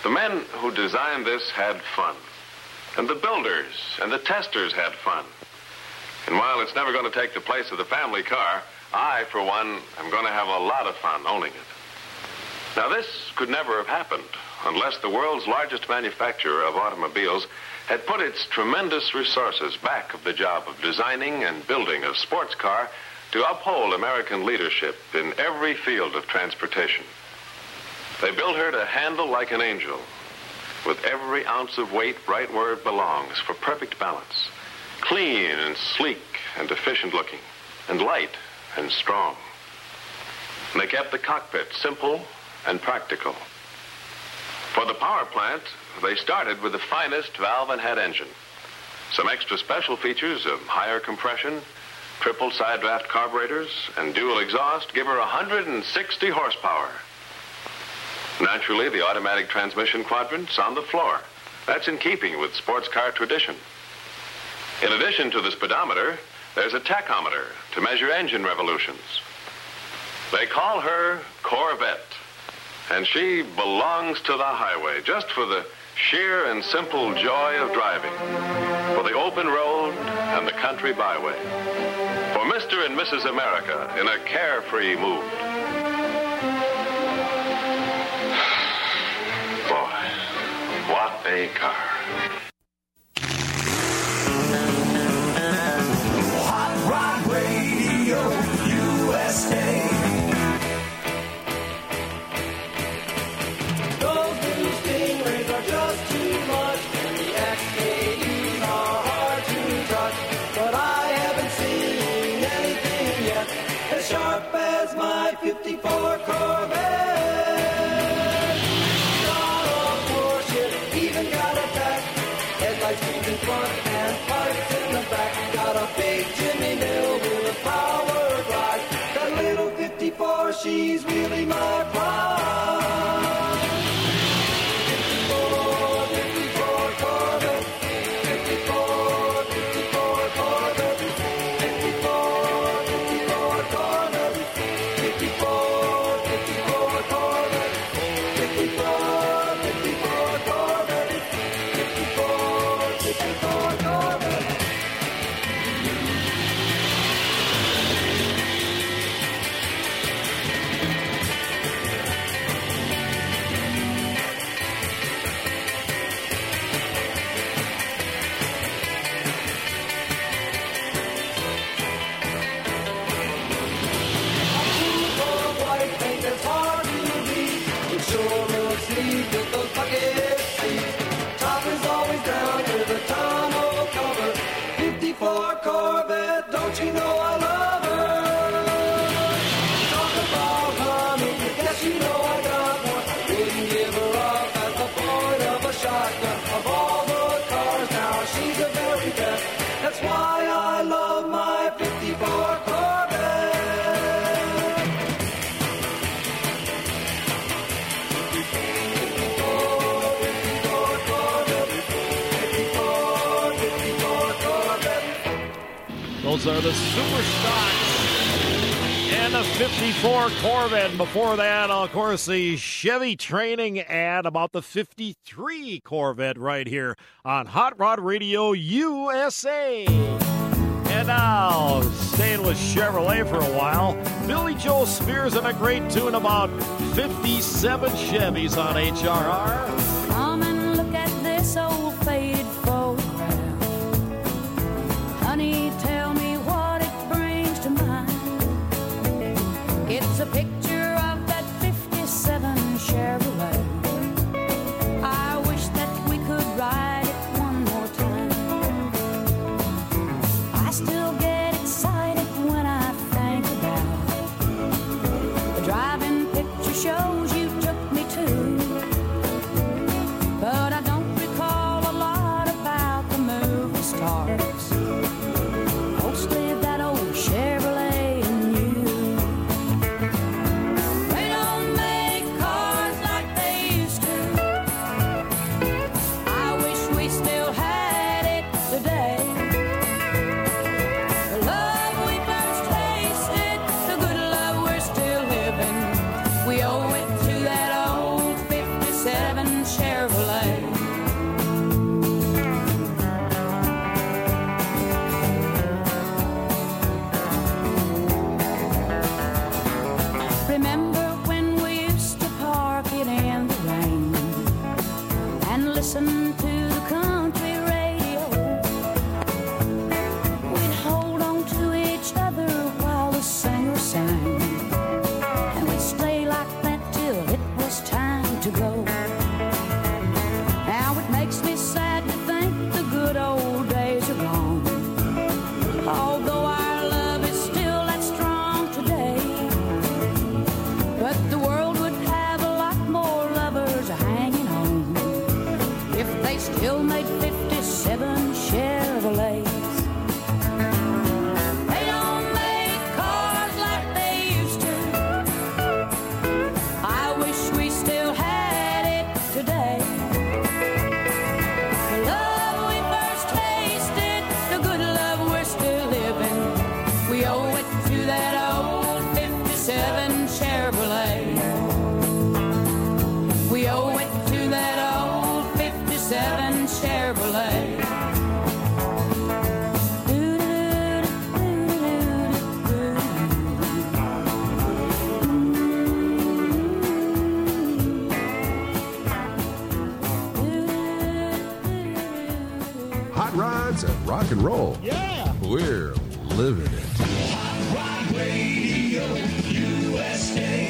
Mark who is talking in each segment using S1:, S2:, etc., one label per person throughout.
S1: The men who designed this had fun. And the builders and the testers had fun. And while it's never going to take the place of the family car, I, for one, am going to have a lot of fun owning it. Now, this could never have happened unless the world's largest manufacturer of automobiles had put its tremendous resources back of the job of designing and building a sports car to uphold American leadership in every field of transportation. They built her to handle like an angel, with every ounce of weight right where it belongs for perfect balance, clean and sleek and efficient looking, and light and strong. And they kept the cockpit simple and practical. For the power plant, they started with the finest valve and head engine. Some extra special features of higher compression, triple side draft carburetors, and dual exhaust give her 160 horsepower. Naturally, the automatic transmission quadrant's on the floor. That's in keeping with sports car tradition. In addition to the speedometer, there's a tachometer to measure engine revolutions. They call her Corvette, and she belongs to the highway just for the sheer and simple joy of driving, for the open road and the country byway, for Mr. and Mrs. America in a carefree mood. Boy, what a car.
S2: Hot Rod Radio USA.
S3: Sharp as my 54 Corvette. Got a warship, even got a back. Headlights in front and parts in the back. Got a big Jimmy Mill with a power glide. That little 54, she's really my pride. 54, 54 Corvette. 54, 54 Corvette. 54, 54 Corvette. 54, 54 Corvette. 54, 54 Corvette. 54, 54 Corvette. With those bucket seats, top is always down with a tonneau cover. 54 Corvette, don't you know I love her? Talk about honey, yes you know I got one. Wouldn't give her up at the point of a shotgun. Of all the cars now, she's the very best. That's why I love my 54 Corvette.
S4: Those are the super stocks and the 54 Corvette. Before that, of course, the Chevy training ad about the 53 Corvette right here on Hot Rod Radio USA. And now, staying with Chevrolet for a while, Billy Joe Spears in a great tune about 57 Chevys on HRR.
S5: Come and look at this old faded photograph. Honey, tell me what it brings to mind. It's a picture of that 57 Chevrolet. I wish that we could ride it one more time. I still get excited when I think about the driving picture shows you took me to. listen to the country radio. We'd hold on to each other while the singer sang, and we'd stay like that till it was time to go. Now it makes me sad to think the good old days are gone, although our love is still that strong today. But the world would have a lot more lovers hanging on if they still made 57 Chevrolets. They don't make cars like they used to. I wish we still had it today. The love we first tasted, the good love we're still living, we owe it to that old 57 Chevrolet. We owe it to that old 57 Chevrolet.
S6: Hot rods and rock and roll.
S4: Yeah.
S6: We're living it.
S2: Rock Radio USA.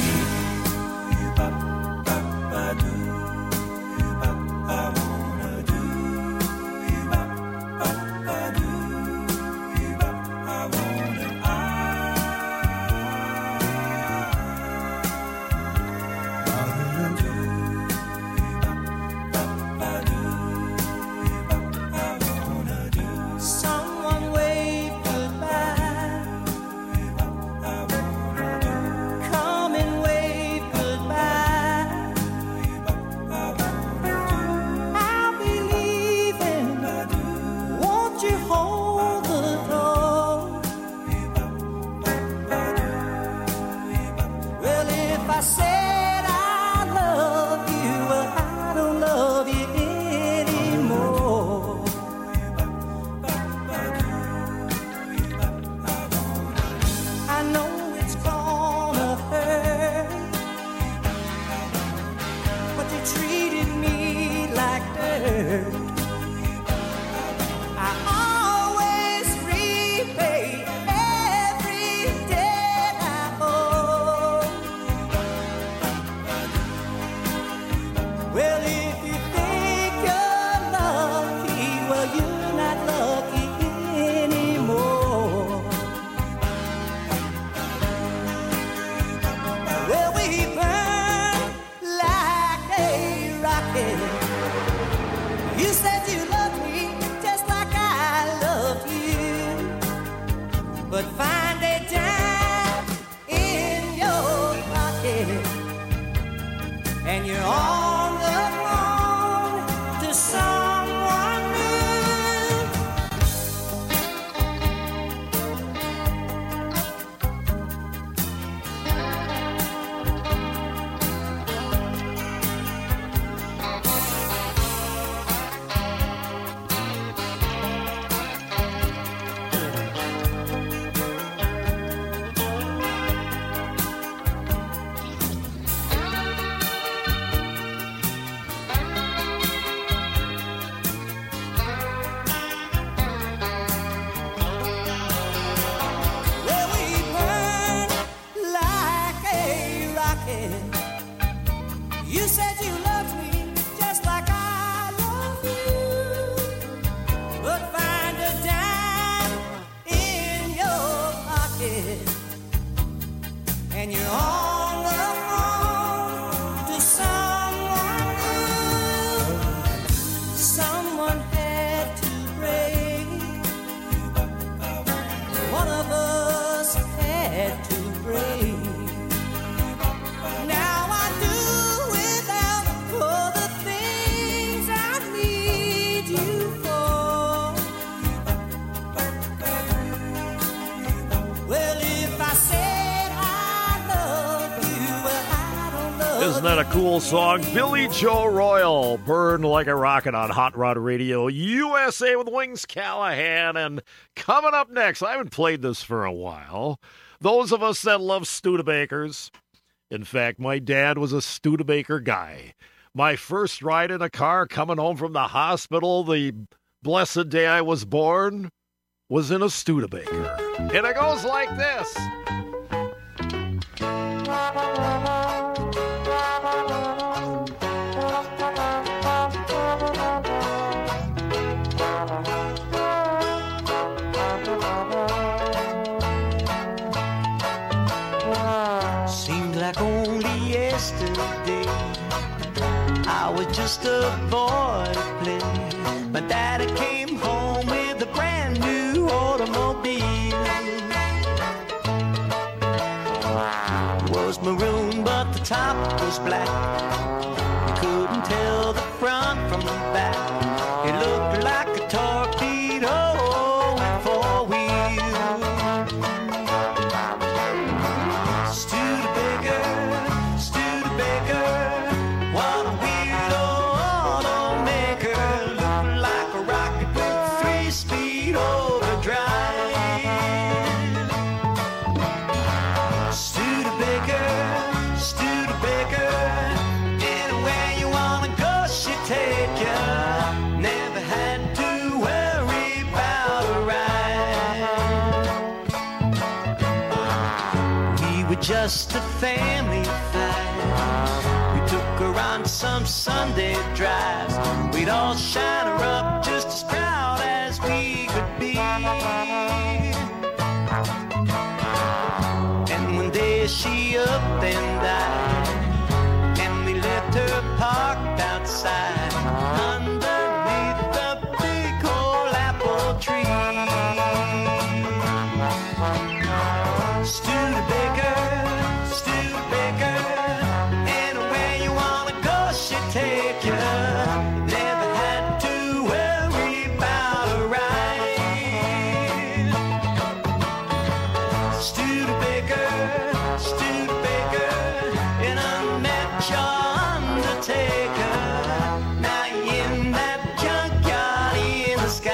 S3: Someone wave goodbye. Come and wave goodbye. I'll be leaving. Won't you hold the door? Well, if I said I love you, well, I don't love you anymore. I know it's gonna hurt, but you treated me like dirt. I always repay every debt I owe. Well, if you think you're lucky, well, you're not lucky anymore. Well, we burn like a rocket. You said you loved me just like I loved you, but find a dime in your pocket, and you're on the phone to someone new. Well, we burn like a rocket. You said you loved me just like I love you, but find a dime in your pocket, and you're on the phone to someone new. Someone had to break. One of us had to break. Now I do without all the things I need you for. Well, if I said I love you, well, I don't love
S4: Isn't that a cool song? Billy Joe Royal, Burn Like a Rocket on Hot Rod Radio USA with Wings Callahan. And coming up next, I haven't played this for a while. Those of us that love Studebakers. In fact, my dad was a Studebaker guy. My first ride in a car coming home from the hospital the blessed day I was born was in a Studebaker. And it goes like this.
S7: Seemed like only yesterday I was just a boy to play. My daddy came home with a brand new automobile. It was maroon, but the top was black. You couldn't tell the front from the back. It looked like a torpedo with four wheels. Studebaker, what a weird automaker. Looked like a rocket with 3-speed overdrive. Studebaker, anywhere you wanna go, she take ya. Never had to worry about a ride. We were just a family fight. We took her on some Sunday drives. We'd all shine her up just as proud as we could be. And one day she up and died, and we left her parked outside underneath the big old apple tree. Studebaker, anywhere you wanna go, she take ya. Never had to worry about a ride. Studebaker, and I met your undertaker. Now you're in that junkyard in the sky.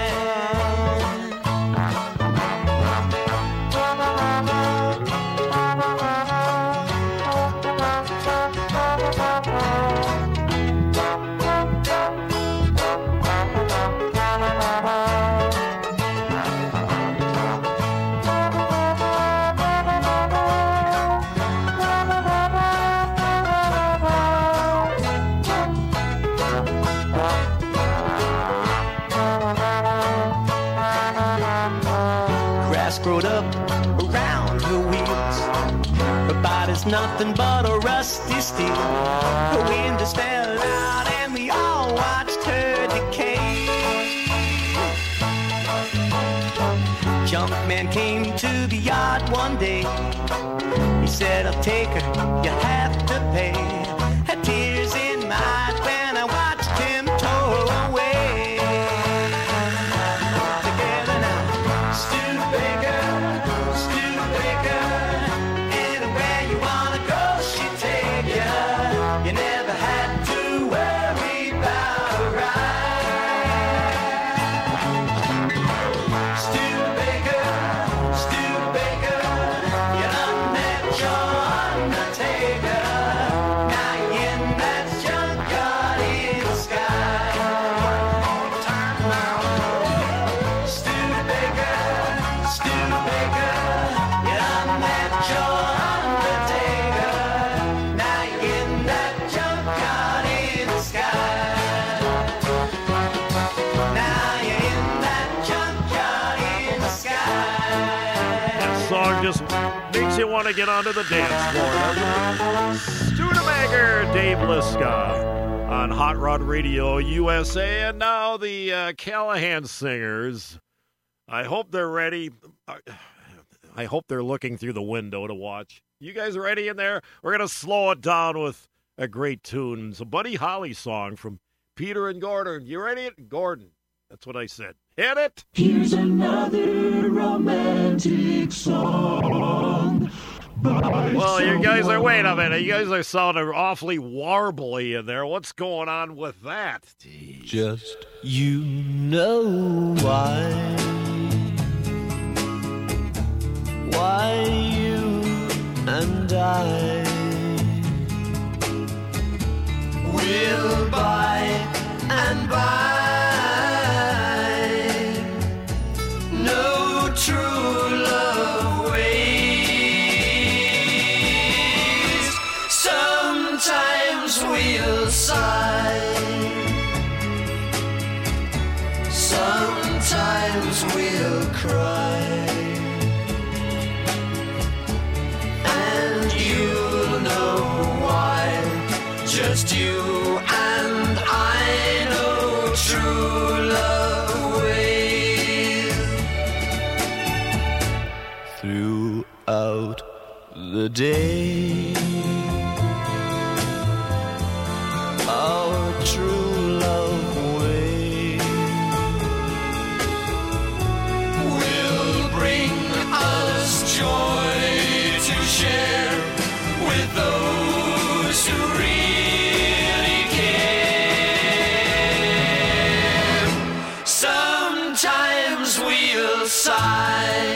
S7: Grass growed up around her wheels. Her body's nothing but a rusty steel. Her windows fell out and we all watched her decay. Junkman came to the yard one day. He said, I'll take her, you have to pay. Had tears in my eyes when I watched him tow her away. Together now, Studebaker, anywhere you wanna go, she take ya. You never had to worry about a ride. Studebaker, you done met your undertaker. Now you're in that junkyard in the sky. Studebaker, you done met your undertaker. Now you're in that junkyard in the sky. Now you're in that junkyard in the sky.
S4: That song just makes you want to get onto the dance floor, doesn't it? Studebaker, Dave Liska on Hot Rod Radio USA. And now the Callahan Singers. I hope they're ready. I hope they're looking through the window to watch. You guys ready in there? We're going to slow it down with a great tune. It's a Buddy Holly song from Peter and Gordon. You ready? Gordon. That's what I said. Hit it.
S2: Here's another romantic song.
S4: Well, you guys are, wait a minute. You guys are sounding awfully warbly in there. What's going on with that? Jeez.
S7: Just you know why you and I
S3: We will by and by. No true love waits. Sometimes we'll sigh. Sometimes we'll cry. And you'll know why. Just you and I know true love waits. Throughout the day, our true love will bring us joy to share with those who really care. Sometimes we'll sigh.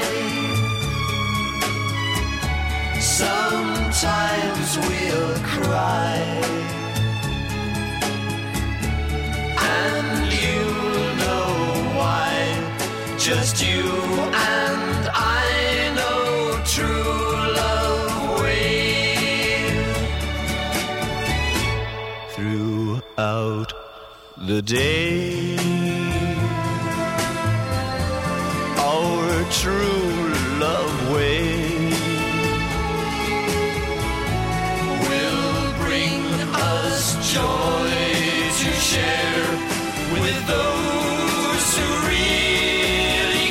S3: Sometimes we'll cry. And you'll know why. Just you and I know true love waits. Throughout the day, our true love waits will bring us joy to share with those who really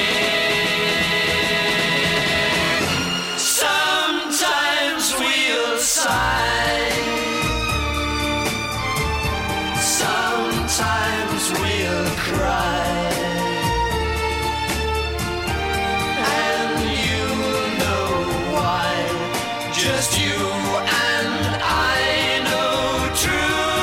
S3: care. Sometimes we'll sigh. Sometimes we'll cry. And you'll know why. Just you and I know true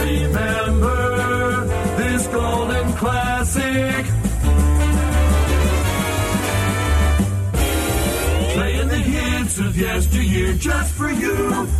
S2: remember this golden classic. Playing the hits of yesteryear just for you.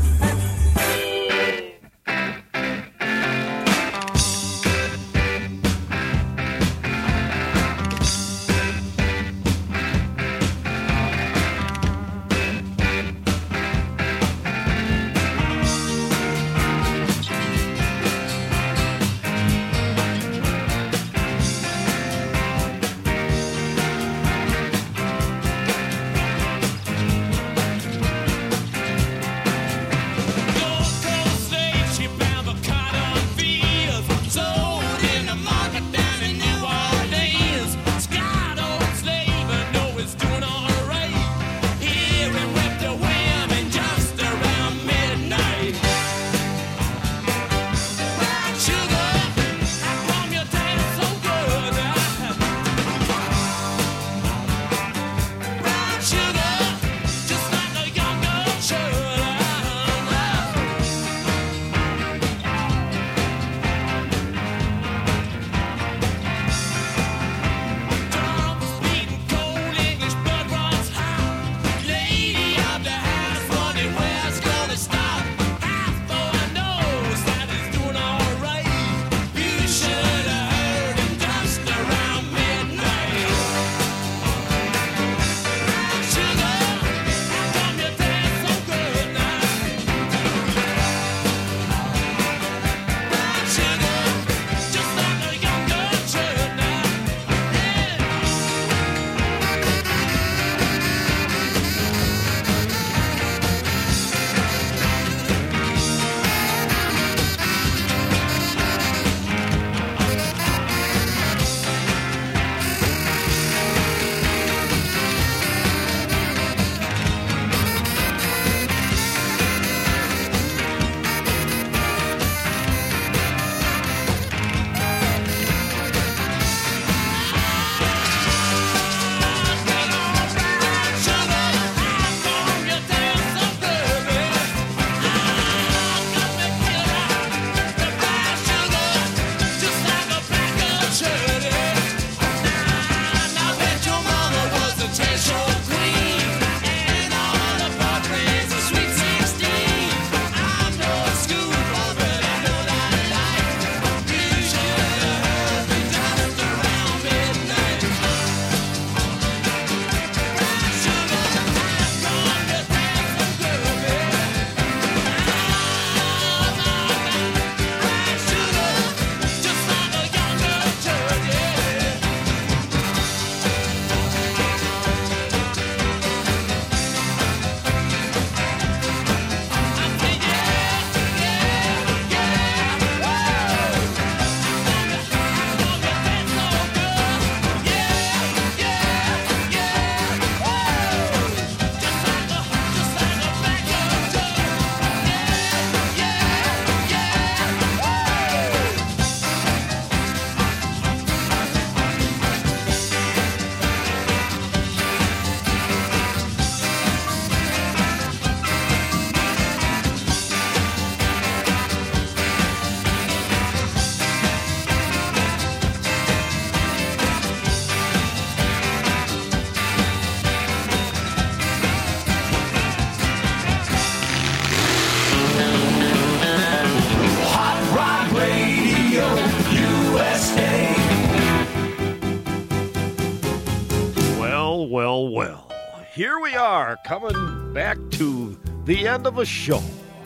S4: Well, here we are coming back to the end of a show.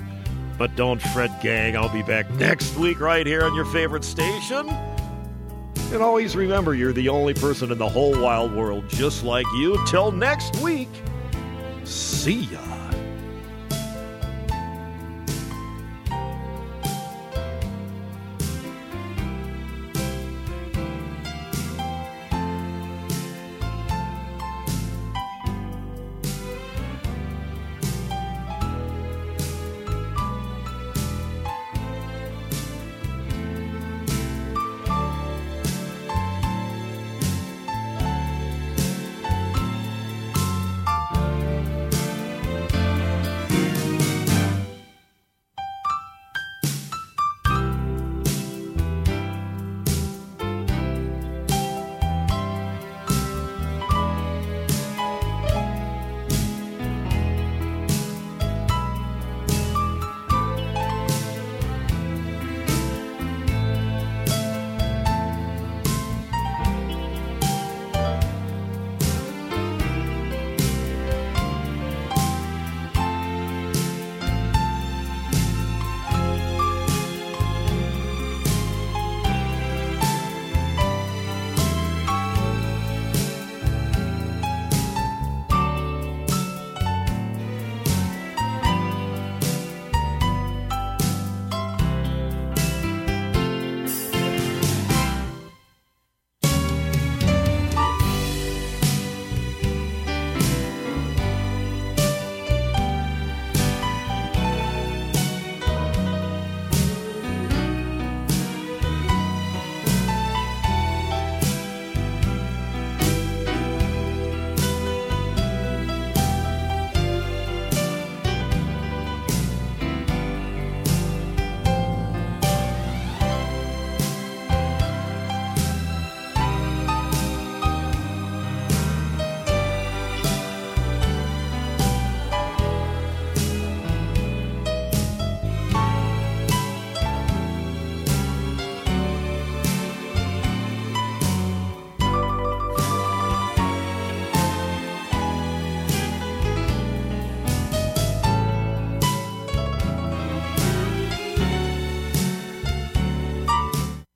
S4: But don't fret, gang. I'll be back next week right here on your favorite station. And always remember, you're the only person in the whole wild world just like you. Till next week, see ya.